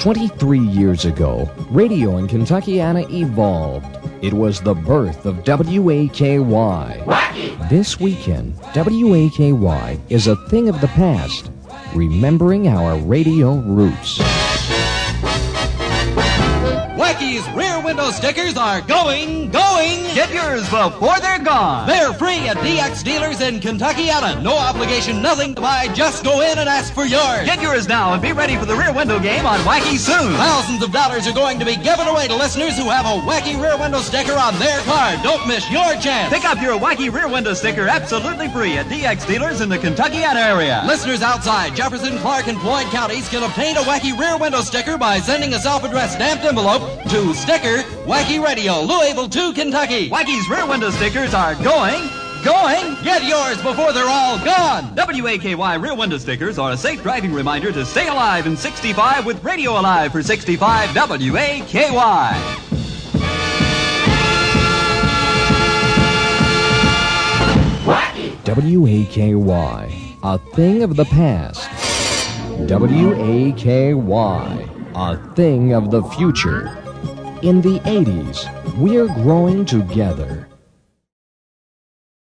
23 years ago, radio in Kentuckiana evolved. It was the birth of WAKY. Wacky! This weekend, WAKY is a thing of the past, remembering our radio roots. Wacky's rear window stickers are going! Get yours before they're gone. They're free at DX dealers in Kentuckiana. No obligation, nothing to buy. Just go in and ask for yours. Get yours now and be ready for the rear window game on Wacky soon. Thousands of dollars are going to be given away to listeners who have a Wacky rear window sticker on their car. Don't miss your chance. Pick up your Wacky rear window sticker absolutely free at DX dealers in the Kentuckiana area. Listeners outside Jefferson, Clark, and Floyd counties can obtain a Wacky rear window sticker by sending a self-addressed stamped envelope to Sticker, Wacky Radio, Louisville 2, Kentucky. Wacky's rear window stickers are going! Get yours before they're all gone. WAKY rear window stickers are a safe driving reminder to stay alive in 65 with Radio Alive for 65 WAKY. WAKY, a thing of the past. WAKY, a thing of the future. In the 80s, we're growing together.